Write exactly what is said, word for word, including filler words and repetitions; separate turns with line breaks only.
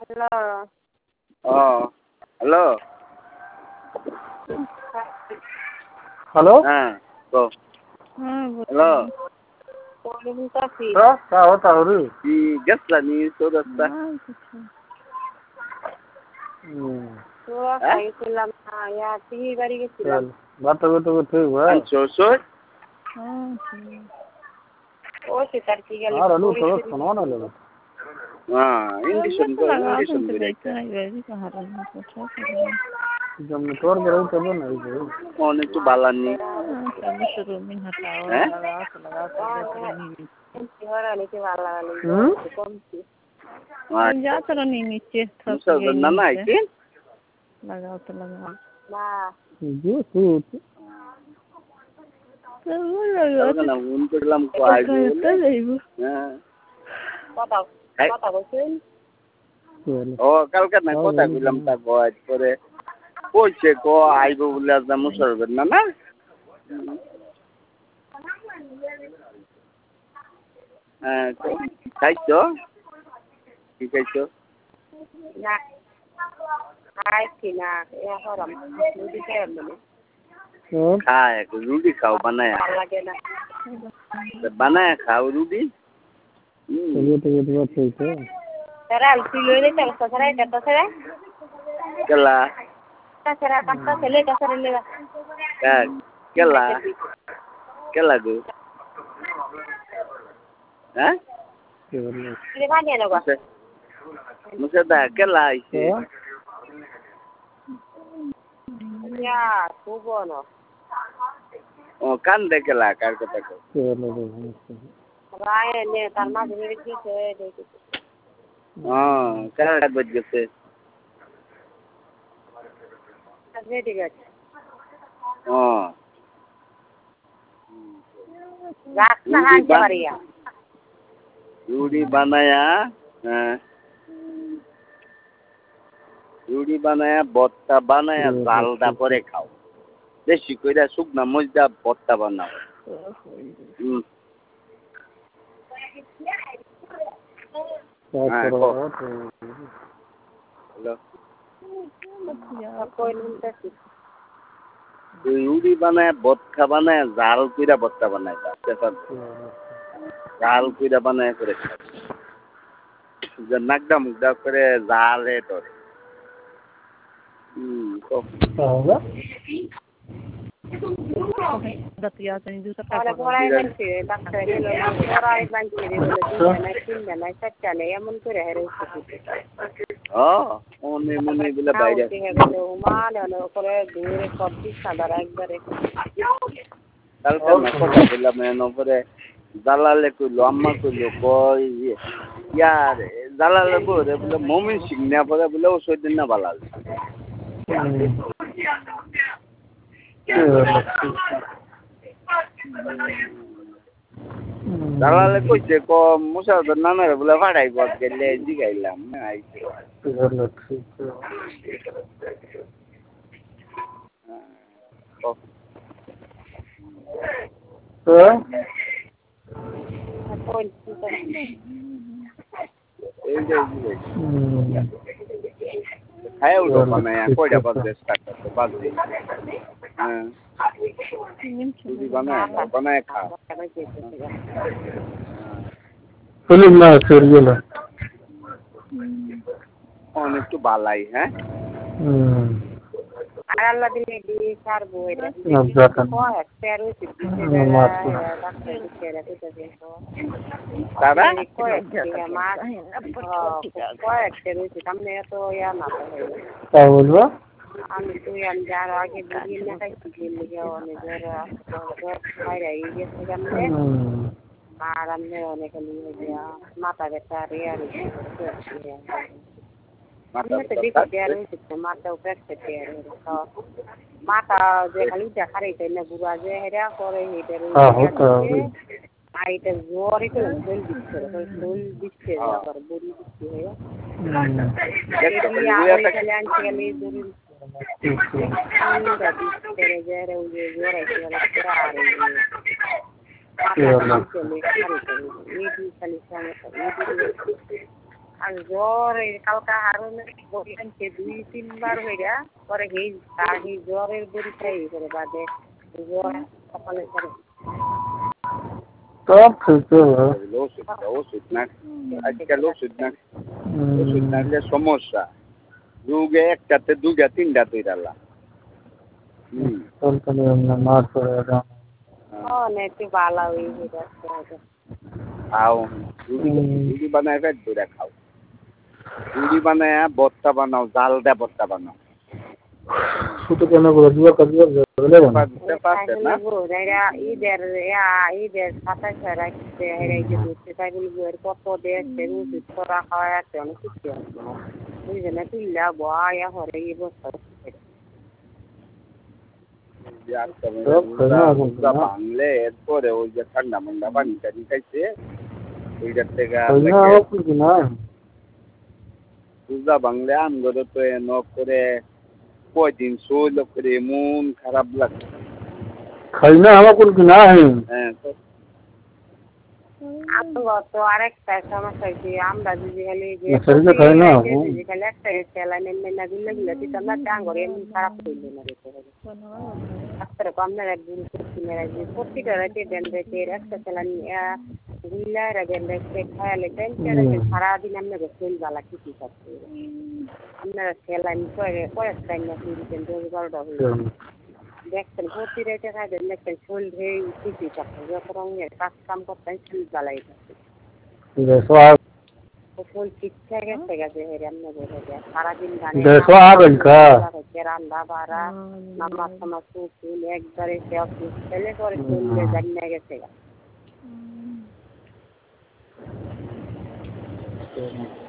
Hello.
ও hello.
Hello
হ্যাঁ তো
হুম
hello
क्या क्या होता है रे
কি গেছলা নি চৌরাস্তা
তো খাইছিলাম না ইয়া টিভি বাড়ি গেছিলাম।
चल बात तो तो ठीक है
আনছো সই
হুম ও সে তার কি গেল
हां रनु तो सुनो ना ले
হ্যাঁ ইন্ডিশন তো ইন্ডিশন করে
जब मोटर में रही तब ना ये
কোন একটু বালানি হ্যাঁ
जाता नहीं नीचे
না না আইতে
लगाओ तो लगाओ ना
जो सूट
না ফোন করলাম কো আইবো হ্যাঁ
কথা কথা বলছেন
ও কালকে না কথা কইলাম তা কয় পরে কইছে কো আইবো বলে আজ মুসলমান না না হ্যাঁ খাইছো কি খাইছো
না খাইছি না এ হরাম রুটি খাই মানে
খায় রুটি খাও বানায়া
ভালো লাগে না
বানায়া খাও রুটি
चलिए तो ये बात ठीक है
तेरा अलसी ले ले चल ससरा है तो ससरा
केला
ससरा का चले ससरा लेगा
का केला केला गो हैं
ले बाने लगा
मुझे दा केला आइसे
या सुबोनो
ओ कान दे केला कार को तक
राय ने तरमा मेरे की से देखो
हां केला बज गए
रेडी गए
हां
रात ना हाथ जबरिया
रूडी बनाया हां রুটি বানায়া ভর্তা বানায়া জালদা করে খাও বেশি কইরা শুকনা মজদা ভর্তা বানাও হুম হ্যালো রুটি বানায়া ভর্তা বানায়া জাল কইরা ভর্তা বানায় জাল কইরা বানায়া করে খাও যে নাকদা মুগদা করে জালে ধরে
क्या होगा
दतिया से दूसरा वाला बोला है कि डॉक्टर ने बोला है बंद कर दे बोले दिन में तीन दिन में सच्चा नहीं है मन को रह रहे
हां ओने मने बिला বাইরে
है बोले माल है করে दूर कब्जी सादर একবারে
কালকে না কথা বললাম এনো পরে দালালে কইলো আম্মা কইলো কই ইয়ার দালালে বলে বলে মুমিন সিং না পরে বলে ও সৈদিন না বালাল দালালে কইছে ক মুসাফির নামের বলে ভাড়াই বদ গেলে জিগাইলাম না আইছে এই যে খায় উঠো বানায়া কয়টা বাজে স্টার্ট করতে বাজে হ্যাঁ রুটি বানায়া বানায়া খা
फिल्म ना सीरियल
অনেক একটু বালাই হ্যাঁ
আর আল্লাহ দিলে দি ছাড়বো এটা কয় তেরো চব্বিশ ডাক্তার দিছে তো দেখো
দাদা
কয় আমার কয় তেরো সামনে তো ইয়া না
क्या बोलवा
আমি তো আমি যার আগে দিন না তাই দিন লিগে অনেক জোর খাইরা এই গেছে কেমনে আর আমি অনেক নিয়ে গিয়া মাথা ব্যথা রে আর মাথা ব্যথা মাথা উপরে মাথা যে খালি দেখা রে না বুড়া যে হেরা করে হেটার আর এটা জ্বর এটা জল দিচ্ছে জল দিচ্ছে আবার বড়ি দিচ্ছে আর জ্বর এই কালকা আরো বললেন যে দুই তিনবার হইয়া পরে এই আর এই জ্বরের বড়ি খাই করে বাদে জ্বর সকালে করে
সব খেতে হবে
ওষুধ ওষুধ না আজকাল ওষুধ না ওষুধ না হলে সমস্যা রোগে একটাতে দুইটা তিনটা তৈরালা হুম
চলতে মার পড়ে
ও নেতে ভালো হয়ে যাচ্ছে
খাও রুটি বানায় পেট ভরে খাও রুটি বানায় ভর্তা বানাও জাল দেয়া ভর্তা বানাও
শুধু কেন করে দুয়া কাজিয়া বলে
না
ঈদের ঈদের সাতাশ রাখছে এই যে দুধ চাইগুলো কত দেখছে রুটি করা খাওয়া আছে অনেক কিছু আছে বুঝলে না তুইলা বয়া হরে এই বস্তা
বাংলে এরপরে ওই যে ঠান্ডা মান্ডা পানি টানি খাইছে ওইটার থেকে পূজা বাংলে আমগরে তো এন করে কয়দিন শৈল করে মন খারাপ লাগছে
খাই না আমার কোন না
হ্যাঁ তো
তো আরেকটা সমস্যা হয়েছে আমরা যদি খালি খালি একটা স্যালাইন এমনি না দিলে দিলে দিতাম না ডাঙ্গর এমনি খারাপ করলো না রেখে ডাক্তার আপনারা একদিন যে প্রতিটা রাতে দেন রেখে একটা স্যালাইন দিলে দেন রেখে খায়ালে সারাদিন আপনাকে শরীর বালা কিছু থাকছে আপনারা স্যালাইন কয়েক টাইম না দিতেন দশ বারোটা হয়ে দেখছেন প্রতি রেটে খাইতেন দেখছেন শরীর হয়ে কিছুই থাকছে যত রঙের কাজ কাম করতেন শরীর বালাই থাকছে শরীর ঠিকঠাক গেছে গেছে হেরে এমনি বোঝা যায় সারাদিন রান্না বাড়া নামাজ টামাজ চুল একবারে ছেলে করে চললে জানিয়ে গেছে